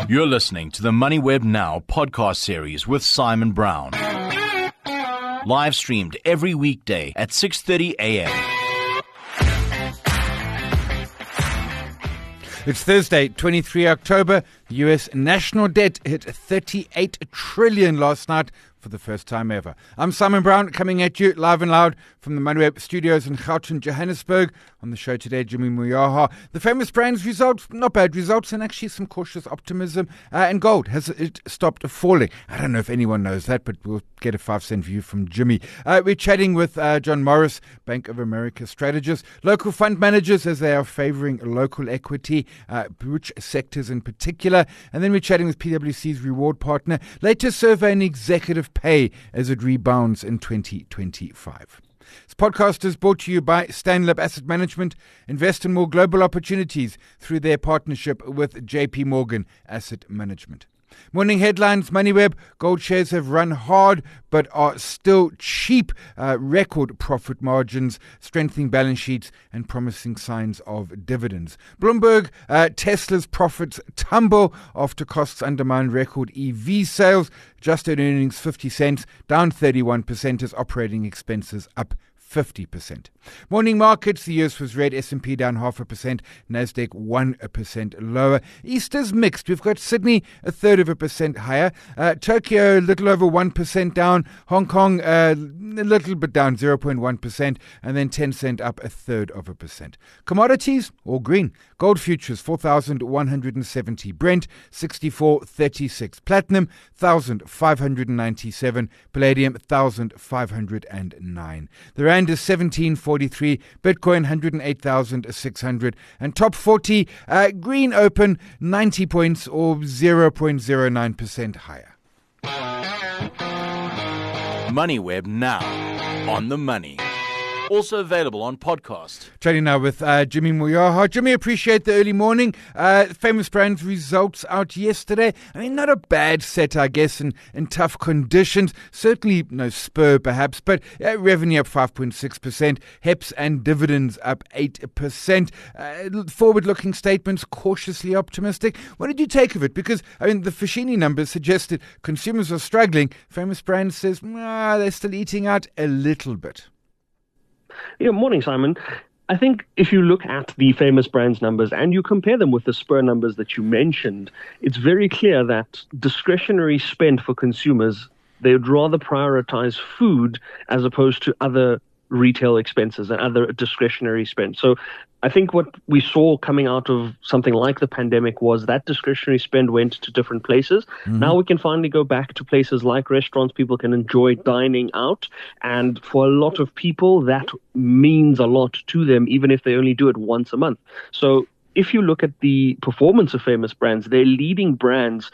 You're listening to the MoneyWeb Now podcast series with Simon Brown. Live streamed every weekday at 6:30 a.m. It's Thursday, 23 October. The U.S. national debt hit $38 trillion last night for the first time ever. I'm Simon Brown, coming at you live and loud from the MoneyWeb studios in Gauteng, Johannesburg. On the show today, Jimmy Moyaha. The Famous Brands results, not bad results, and actually some cautious optimism. And gold, has it stopped falling? I don't know if anyone knows that, but we'll get a 5-cent view from Jimmy. We're chatting with John Morris, Bank of America strategist, local fund managers as they are favouring local equity, which sectors in particular. And then we're chatting with PwC's reward partner, latest survey in executive pay as it rebounds in 2025. This podcast is brought to you by Stanlib Asset Management. Invest in more global opportunities through their partnership with JP Morgan Asset Management. Morning headlines, MoneyWeb. Gold shares have run hard but are still cheap. Record profit margins, strengthening balance sheets and promising signs of dividends. Bloomberg, Tesla's profits tumble after costs undermine record EV sales. Adjusted earnings 50 cents, down 31% as operating expenses up 50%. Morning markets, the US was red, S&P down 0.5%, Nasdaq 1% lower. Easter's mixed. We've got Sydney 1/3% higher, Tokyo a little over 1% down, Hong Kong a little bit down 0.1%, and then Tencent up 1/3%. Commodities, all green. Gold futures 4,170, Brent 64.36, platinum 1,597, palladium 1,509. The rand is 17.43, Bitcoin 108,600, and top 40 green open 90 points or 0.09% higher. MoneyWeb Now, on the money. Also available on podcast. Chatting now with Jimmy Moyaha. Jimmy, appreciate the early morning. Famous Brands results out yesterday. I mean, not a bad set, I guess, in tough conditions. Certainly no spur, perhaps, but revenue up 5.6%. HEPS and dividends up 8%. Forward-looking statements cautiously optimistic. What did you take of it? Because, I mean, the Foschini numbers suggested consumers are struggling. Famous Brands says, they're still eating out a little bit. Yeah, morning, Simon. I think if you look at the Famous Brands numbers and you compare them with the Spur numbers that you mentioned, it's very clear that discretionary spend for consumers, they would rather prioritize food as opposed to other retail expenses and other discretionary spend. So I think what we saw coming out of something like the pandemic was that discretionary spend went to different places. Mm-hmm. Now we can finally go back to places like restaurants. People can enjoy dining out. And for a lot of people, that means a lot to them, even if they only do it once a month. So if you look at the performance of Famous Brands, their leading brands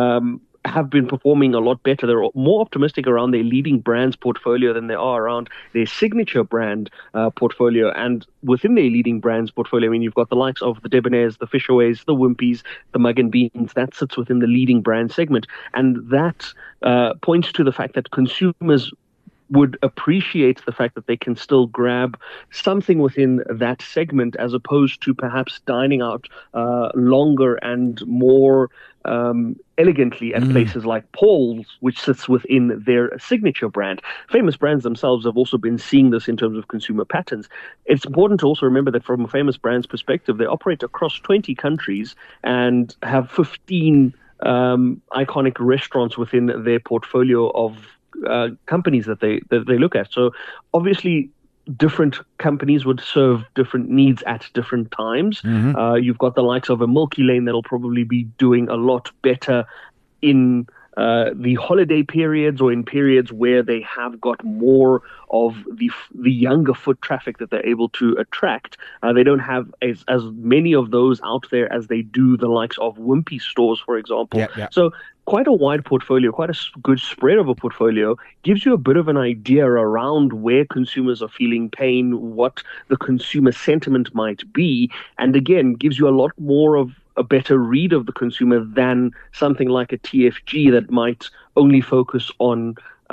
have been performing a lot better. They're more optimistic around their leading brands portfolio than they are around their signature brand portfolio. And within their leading brands portfolio, I mean, you've got the likes of the Debonairs, the Fishaways, the Wimpies, the Mug and Beans. That sits within the leading brand segment. And that points to the fact that consumers would appreciate the fact that they can still grab something within that segment as opposed to perhaps dining out longer and more elegantly at places like Paul's, which sits within their signature brand. Famous Brands themselves have also been seeing this in terms of consumer patterns. It's important to also remember that from a Famous Brands perspective, they operate across 20 countries and have 15 iconic restaurants within their portfolio of companies that they look at. So obviously different companies would serve different needs at different times. Mm-hmm. You've got the likes of a Milky Lane that'll probably be doing a lot better in the holiday periods or in periods where they have got more of the younger foot traffic that they're able to attract. They don't have as many of those out there as they do the likes of Wimpy stores, for example. Yeah. So quite a wide portfolio, quite a good spread of a portfolio, gives you a bit of an idea around where consumers are feeling pain, what the consumer sentiment might be, and again, gives you a lot more of a better read of the consumer than something like a TFG that might only focus on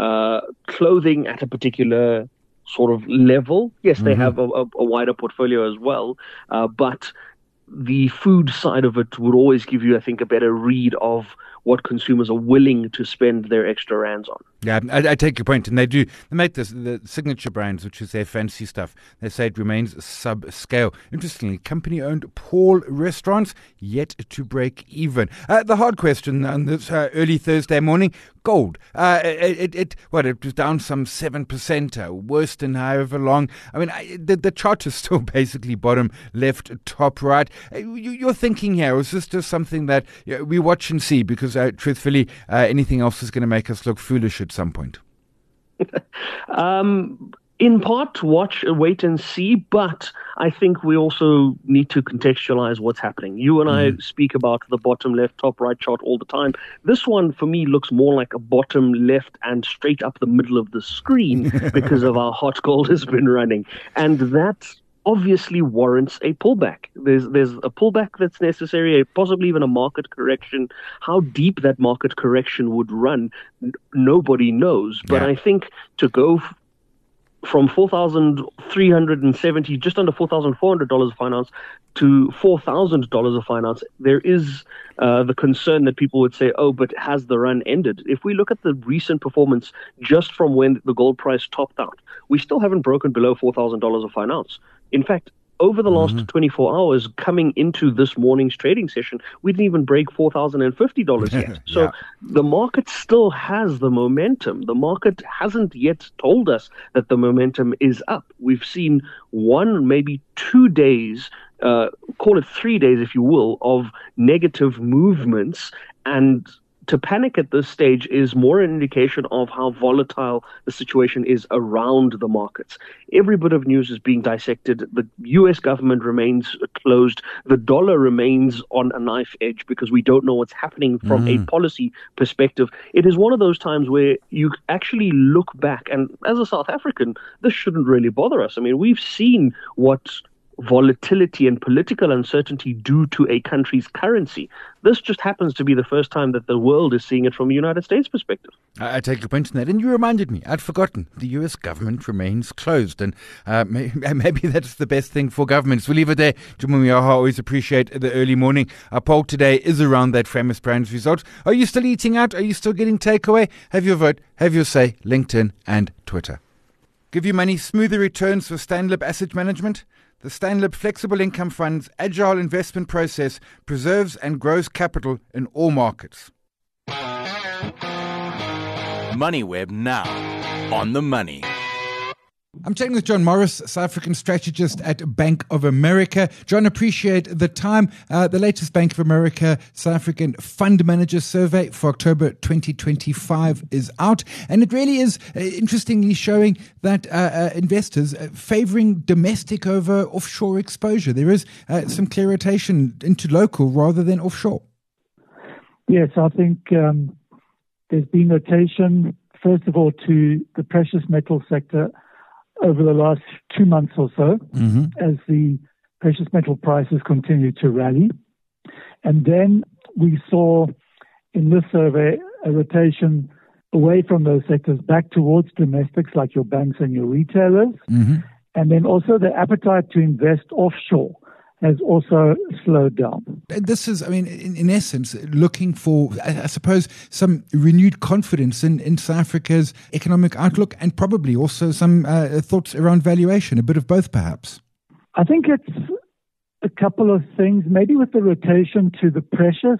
clothing at a particular sort of level. Yes, they have a wider portfolio as well, but the food side of it would always give you, I think, a better read of what consumers are willing to spend their extra rands on. Yeah, I take your point, and they make this, the signature brands, which is their fancy stuff. They say it remains sub-scale. Interestingly, company-owned Paul restaurants yet to break even. The hard question on this early Thursday morning: gold. It was down some 7%, worse than however long. I mean, the chart is still basically bottom left, top right. You're thinking here, is this just something that we watch and see? Because truthfully, anything else is going to make us look foolish at some point. In part, watch, wait and see, but I think we also need to contextualize what's happening. You and I speak about the bottom left, top right chart all the time. This one, for me, looks more like a bottom left and straight up the middle of the screen because of how hot gold has been running. And that obviously warrants a pullback. There's a pullback that's necessary, possibly even a market correction. How deep that market correction would run, nobody knows. But I think to go from $4,370, just under $4,400 of finance, to $4,000 of finance, there is the concern that people would say, oh, but has the run ended? If we look at the recent performance just from when the gold price topped out, we still haven't broken below $4,000 of finance. In fact, over the last 24 hours, coming into this morning's trading session, we didn't even break $4,050 yet. So the market still has the momentum. The market hasn't yet told us that the momentum is up. We've seen 1, maybe 2 days, call it 3 days if you will, of negative movements, and to panic at this stage is more an indication of how volatile the situation is around the markets. Every bit of news is being dissected. The U.S. government remains closed. The dollar remains on a knife edge because we don't know what's happening from a policy perspective. It is one of those times where you actually look back, and as a South African, this shouldn't really bother us. I mean, we've seen what volatility and political uncertainty due to a country's currency. This just happens to be the first time that the world is seeing it from a United States perspective. I take your point on that, and you reminded me. I'd forgotten. The U.S. government remains closed, and maybe that's the best thing for governments. We'll leave it there. Jumumiaha, always appreciate the early morning. Our poll today is around that famous brands results. Are you still eating out? Are you still getting takeaway? Have your vote, have your say, LinkedIn and Twitter. Give your money smoother returns for Stanlib Asset Management. The Stanlib Flexible Income Fund's agile investment process preserves and grows capital in all markets. MoneyWeb now on the money. I'm chatting with John Morris, South African strategist at Bank of America. John, appreciate the time. The latest Bank of America South African Fund Manager Survey for October 2025 is out. And it really is interestingly showing that investors favouring domestic over offshore exposure. There is some clear rotation into local rather than offshore. Yes, I think there's been rotation, first of all, to the precious metal sector over the last 2 months or so, as the precious metal prices continue to rally. And then we saw in this survey a rotation away from those sectors back towards domestics like your banks and your retailers. And then also the appetite to invest offshore has also slowed down. This is, I mean, in essence, looking for, I suppose, some renewed confidence in South Africa's economic outlook and probably also some thoughts around valuation, a bit of both perhaps. I think it's a couple of things. Maybe with the rotation to the precious,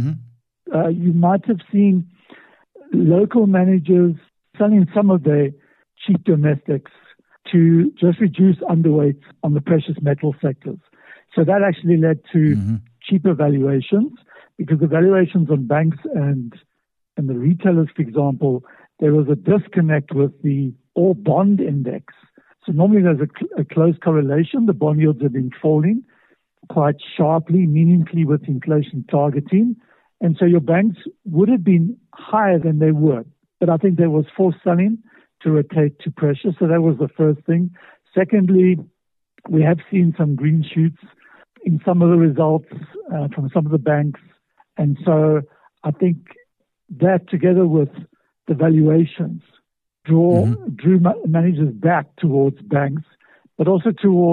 you might have seen local managers selling some of their cheap domestics to just reduce underweights on the precious metal sectors. So that actually led to cheaper valuations, because the valuations on banks and the retailers, for example, there was a disconnect with the all bond index. So normally there's a close correlation. The bond yields have been falling quite sharply, meaningfully with inflation targeting. And so your banks would have been higher than they were. But I think there was forced selling to rotate to precious. So that was the first thing. Secondly, we have seen some green shoots in some of the results from some of the banks. And so I think that together with the valuations drew managers back towards banks, but also towards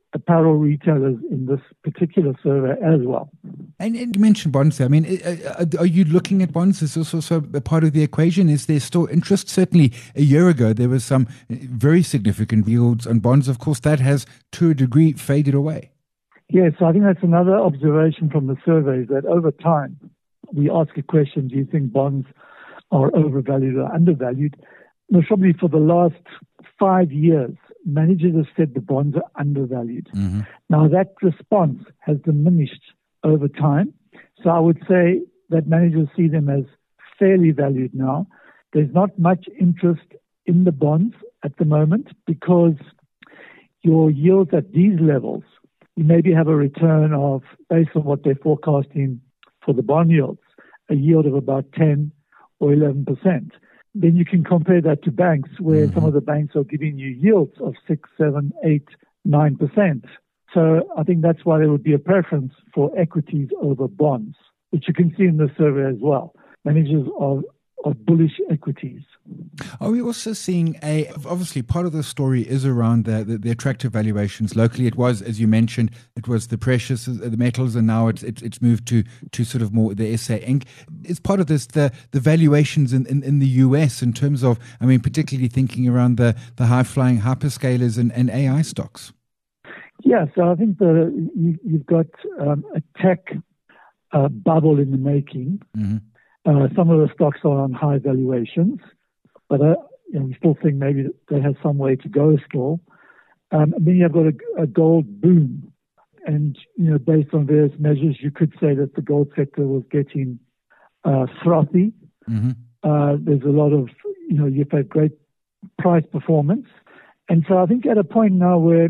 apparel retailers in this particular survey as well. And you mentioned bonds there. I mean, are you looking at bonds? Is this also a part of the equation? Is there still interest? Certainly a year ago, there was some very significant yields on bonds. Of course, that has, to a degree, faded away. Yes, I think that's another observation from the survey, that over time, we ask a question, do you think bonds are overvalued or undervalued? Most probably for the last 5 years, managers have said the bonds are undervalued. Mm-hmm. Now, that response has diminished over time. So I would say that managers see them as fairly valued now. There's not much interest in the bonds at the moment because your yields at these levels, you maybe have a return of, based on what they're forecasting for the bond yields, a yield of about 10 or 11%. Then you can compare that to banks where some of the banks are giving you yields of 6, 7, 8, 9%. So I think that's why there would be a preference for equities over bonds, which you can see in the survey as well. Managers are bullish equities. Are we also seeing obviously part of the story is around the attractive valuations locally? It was, as you mentioned, it was the precious, the metals, and now it's moved to sort of more the SA Inc. Is part of this the valuations in the US in terms of, I mean, particularly thinking around the high-flying hyperscalers and AI stocks? Yeah, so I think you've got a tech bubble in the making. Mm-hmm. Some of the stocks are on high valuations, but we still think maybe they have some way to go still. And then you've got a gold boom. And, based on various measures, you could say that the gold sector was getting frothy. Mm-hmm. There's a lot of, you've had great price performance. And so I think at a point now where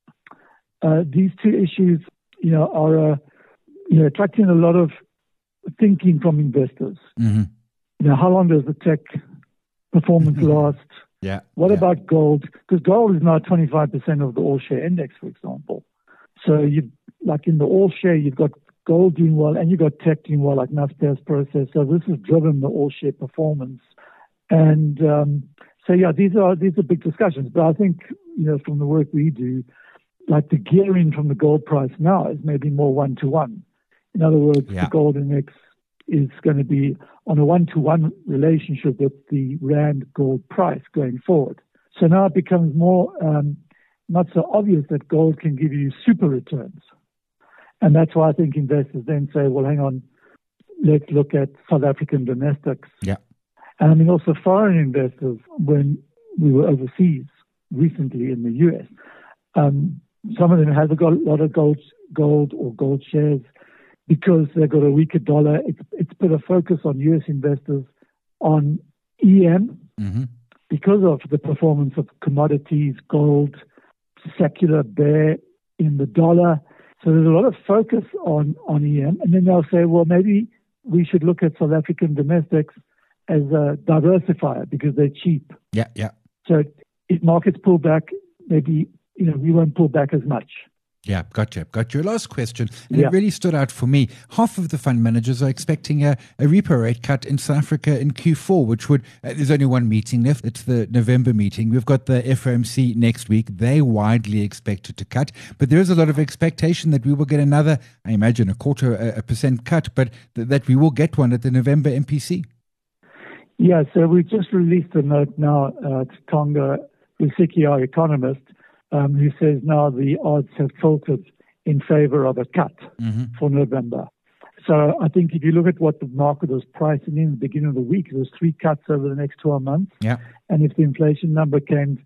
these two issues, are attracting a lot of thinking from investors. Mm-hmm. How long does the tech performance last? Yeah. What about gold? Because gold is now 25% of the all-share index, for example. So like in the all-share, you've got gold doing well and you've got tech doing well, like Naspers process. So this has driven the all-share performance. And these are big discussions. But I think, from the work we do, like the gearing from the gold price now is maybe more 1-to-1. In other words, the gold index is going to be on a 1-to-1 relationship with the Rand gold price going forward. So now it becomes more not so obvious that gold can give you super returns. And that's why I think investors then say, well, hang on, let's look at South African domestics. Yeah. And I mean also foreign investors, when we were overseas recently in the US, some of them have got a lot of gold or gold shares, because they've got a weaker dollar. It's put a focus on U.S. investors on EM because of the performance of commodities, gold, secular bear in the dollar. So there's a lot of focus on EM. And then they'll say, well, maybe we should look at South African domestics as a diversifier because they're cheap. Yeah, yeah. So if markets pull back, maybe, we won't pull back as much. Yeah, gotcha. Last question, and it really stood out for me. Half of the fund managers are expecting a repo rate cut in South Africa in Q4, which there's only one meeting left. It's the November meeting. We've got the FOMC next week. They widely expected to cut, but there is a lot of expectation that we will get another, I imagine, 0.25% cut, but that we will get one at the November MPC. Yeah, so we just released a note now to Tonga Lusiki, our economist, who says now the odds have tilted in favor of a cut for November. So I think if you look at what the market was pricing in the beginning of the week, there was 3 cuts over the next 12 months. Yeah. And if the inflation number came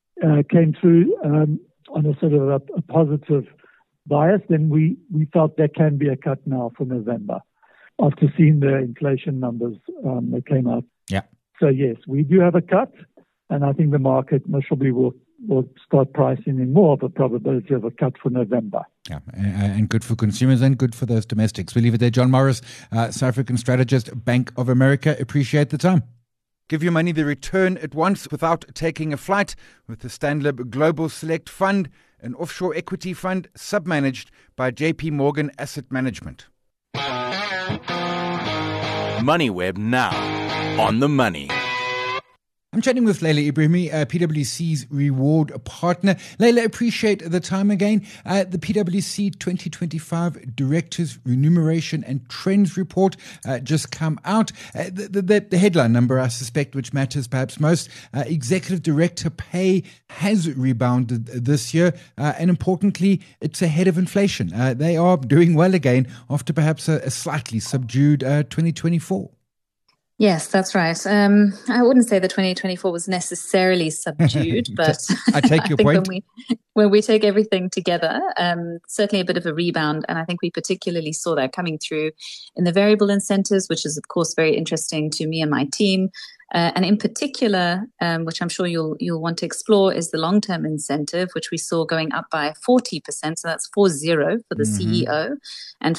through on a sort of a positive bias, then we felt there can be a cut now for November after seeing the inflation numbers that came out. Yeah. So yes, we do have a cut, and I think the market most probably will start pricing in more of a probability of a cut for November. Yeah, and good for consumers and good for those domestics. We'll leave it there. John Morris, South African strategist, Bank of America. Appreciate the time. Give your money the return at once without taking a flight with the Stanlib Global Select Fund, an offshore equity fund submanaged by JP Morgan Asset Management. MoneyWeb now on the money. I'm chatting with Leila Ebrahimi, PwC's reward partner. Leila, appreciate the time again. The PwC 2025 Directors Remuneration and Trends Report just come out. The headline number, I suspect, which matters perhaps most, executive director pay has rebounded this year. And importantly, it's ahead of inflation. They are doing well again after perhaps a slightly subdued 2024. Yes, that's right. I wouldn't say that 2024 was necessarily subdued, but I take your point. When we take everything together, certainly a bit of a rebound. And I think we particularly saw that coming through in the variable incentives, which is, of course, very interesting to me and my team. And in particular, which I'm sure you'll want to explore, is the long-term incentive, which we saw going up by 40%. So that's 40 for the CEO and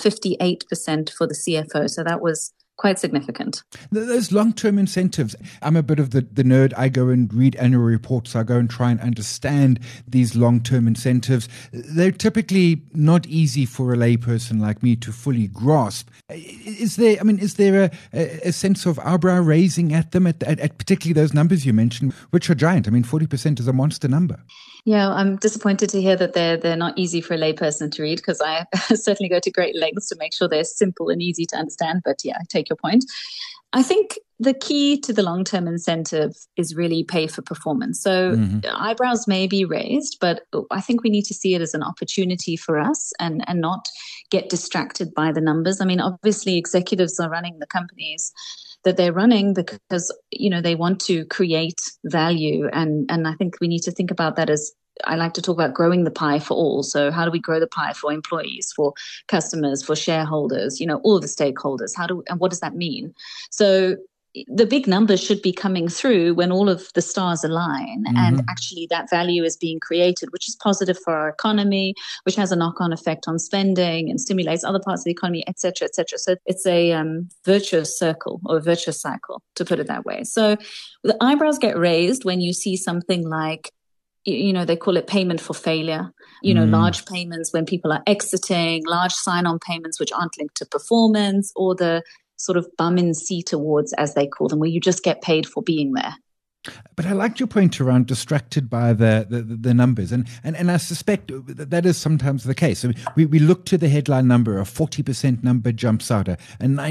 58% for the CFO. So that was quite significant. Those long-term incentives, I'm a bit of the nerd. I go and read annual reports. I go and try and understand these long-term incentives. They're typically not easy for a layperson like me to fully grasp. Is there a sense of eyebrow raising at them, at particularly those numbers you mentioned, which are giant? 40% is a monster number. Yeah, I'm disappointed to hear that they're not easy for a layperson to read, because I certainly go to great lengths to make sure they're simple and easy to understand. But yeah, I take your point. I think the key to the long-term incentive is really pay for performance. So eyebrows may be raised, but I think we need to see it as an opportunity for us and not get distracted by the numbers. Obviously, executives are running the companies that they're running because, they want to create value. And I think we need to think about that as, I like to talk about growing the pie for all. So how do we grow the pie for employees, for customers, for shareholders, all the stakeholders? And what does that mean? So the big numbers should be coming through when all of the stars align and actually that value is being created, which is positive for our economy, which has a knock-on effect on spending and stimulates other parts of the economy, et cetera, et cetera. So it's a virtuous circle or a virtuous cycle, to put it that way. So the eyebrows get raised when you see something like, they call it payment for failure, large payments when people are exiting, large sign-on payments which aren't linked to performance, or the sort of bum in seat awards, as they call them, where you just get paid for being there. But I liked your point around distracted by the numbers. And I suspect that is sometimes the case. We look to the headline number, a 40% number jumps out, a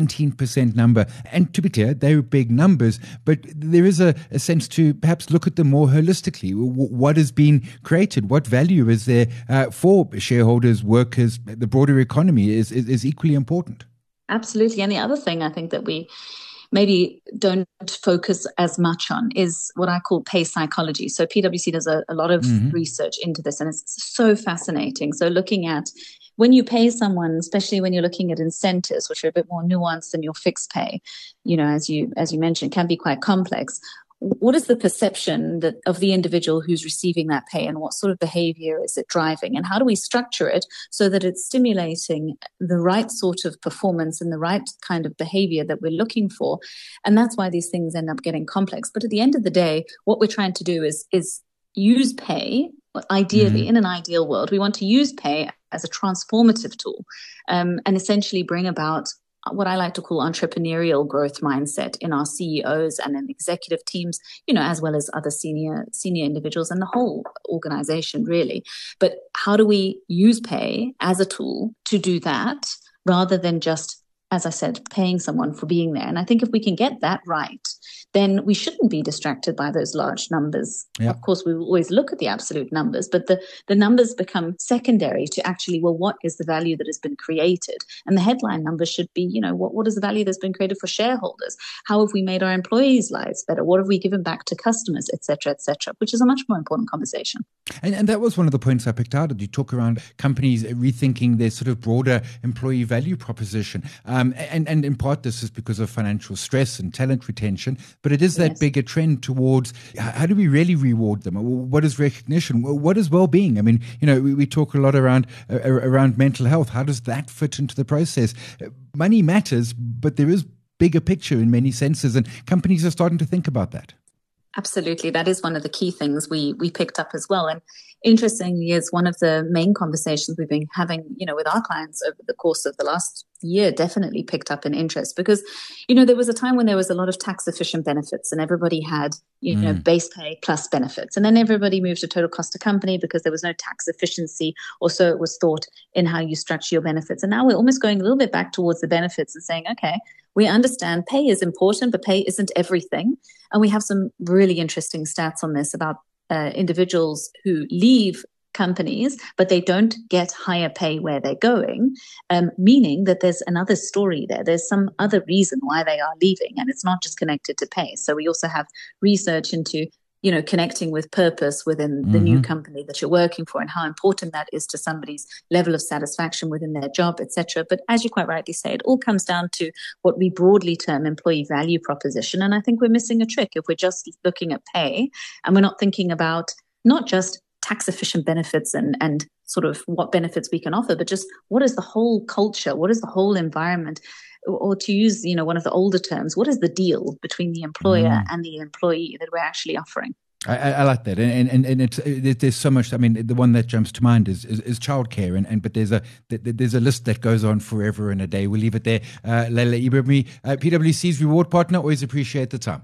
19% number. And to be clear, they're big numbers, but there is a sense to perhaps look at them more holistically. What has been created? What value is there for shareholders, workers? The broader economy is equally important. Absolutely. And the other thing I think that we maybe don't focus as much on is what I call pay psychology. So PwC does a lot of research into this, and it's so fascinating. So looking at when you pay someone, especially when you're looking at incentives, which are a bit more nuanced than your fixed pay, as you mentioned, can be quite complex. What is the perception of the individual who's receiving that pay, and what sort of behavior is it driving? And how do we structure it so that it's stimulating the right sort of performance and the right kind of behavior that we're looking for? And that's why these things end up getting complex. But at the end of the day, what we're trying to do is use pay. Ideally, in an ideal world, we want to use pay as a transformative tool and essentially bring about what I like to call entrepreneurial growth mindset in our CEOs and in executive teams, as well as other senior individuals and the whole organization, really. But how do we use pay as a tool to do that rather than just, as I said, paying someone for being there? And I think if we can get that right, then we shouldn't be distracted by those large numbers. Yeah. Of course, we will always look at the absolute numbers, but the numbers become secondary to actually, what is the value that has been created? And the headline number should be, what is the value that's been created for shareholders? How have we made our employees' lives better? What have we given back to customers, et cetera, which is a much more important conversation. And that was one of the points I picked out. You talk around companies rethinking their sort of broader employee value proposition. And in part, this is because of financial stress and talent retention. But it is that bigger trend towards how do we really reward them? What is recognition? What is well-being? We talk a lot around mental health. How does that fit into the process? Money matters, but there is bigger picture in many senses, and companies are starting to think about that. Absolutely. That is one of the key things we picked up as well. And, interestingly, is one of the main conversations we've been having, with our clients over the course of the last year, definitely picked up in interest because, there was a time when there was a lot of tax efficient benefits and everybody had, base pay plus benefits. And then everybody moved to total cost of company because there was no tax efficiency, or so it was thought, in how you structure your benefits. And now we're almost going a little bit back towards the benefits and saying, okay, we understand pay is important, but pay isn't everything. And we have some really interesting stats on this about individuals who leave companies, but they don't get higher pay where they're going, meaning that there's another story there. There's some other reason why they are leaving, and it's not just connected to pay. So we also have research into, connecting with purpose within the new company that you're working for and how important that is to somebody's level of satisfaction within their job, etc. But as you quite rightly say, it all comes down to what we broadly term employee value proposition. And I think we're missing a trick if we're just looking at pay and we're not thinking about not just tax efficient benefits and sort of what benefits we can offer, but just what is the whole culture? What is the whole environment? Or to use, one of the older terms, what is the deal between the employer and the employee that we're actually offering? I like that, and there's so much. I mean, the one that jumps to mind is childcare, but there's a list that goes on forever and a day. We'll leave it there. Leila Ebrahimi, PwC's reward partner. Always appreciate the time.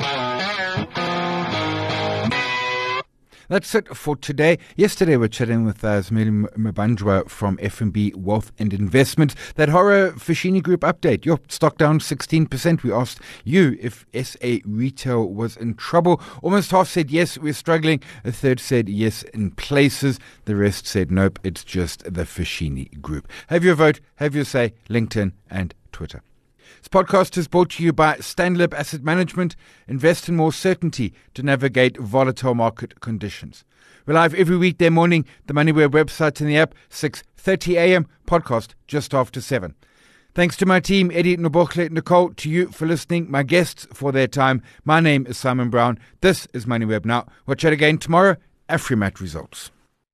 That's it for today. Yesterday, we're chatting with Zimeli Mabanjwa from FNB Wealth and Investment. That horror Foschini Group update. Your stock down 16%. We asked you if SA Retail was in trouble. Almost half said yes, we're struggling. A third said yes in places. The rest said nope, it's just the Foschini Group. Have your vote, have your say. LinkedIn and Twitter. This podcast is brought to you by Stanlib Asset Management. Invest in more certainty to navigate volatile market conditions. We're live every weekday morning, the MoneyWeb website and the app, 6:30 a.m., podcast just after 7. Thanks to my team, Eddie, Nobokle, Nicole, to you for listening, my guests for their time. My name is Simon Brown. This is MoneyWeb Now. We'll chat again tomorrow. Afrimat results.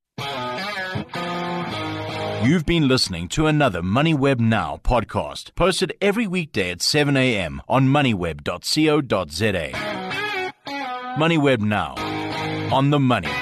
You've been listening to another MoneyWeb Now podcast, posted every weekday at 7 a.m. on moneyweb.co.za. MoneyWeb Now, on the money.